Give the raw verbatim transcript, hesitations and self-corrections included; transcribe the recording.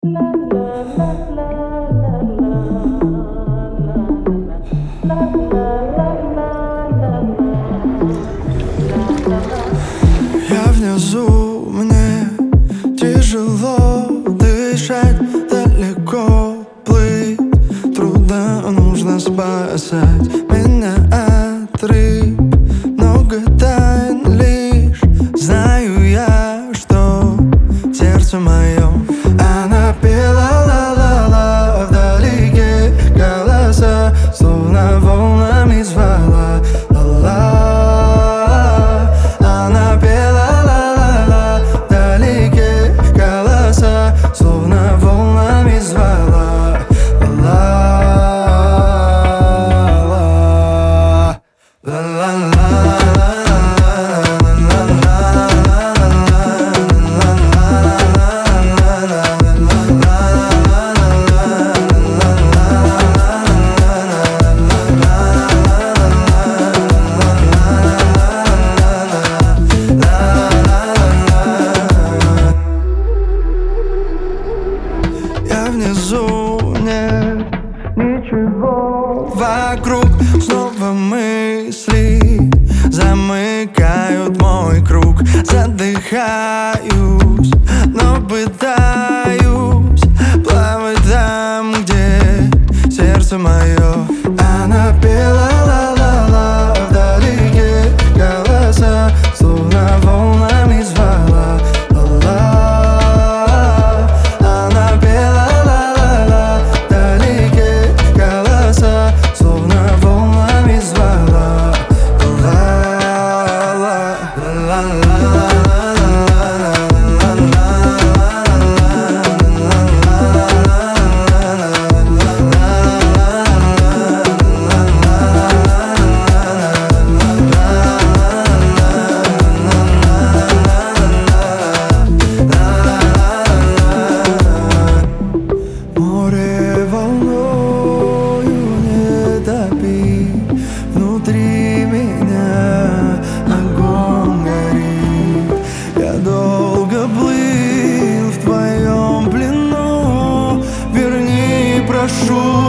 Я внизу, мне тяжело дышать, далеко плыть, трудно, нужно спасать меня от рыб. Много тайн лишь знаю я, что сердце мое. Она пела ла-ла-ла, вдалеке голоса, словно волнами звала ла-ла. Она пела ла-ла-ла, вдалеке голоса, словно волнами звала ла-ла. Ла-ла-ла. Я внизу, нет ничего вокруг, снова мысли замыкают мой круг. Задыхаюсь, но пытаюсь плавать там, где сердце мое. Она пела ла-ла-ла, вдалеке голоса, словно волнами звала ла-ла. Море волною не топит, внутри меня огонь горит. Я долго плыл в твоем плену, верни, прошу.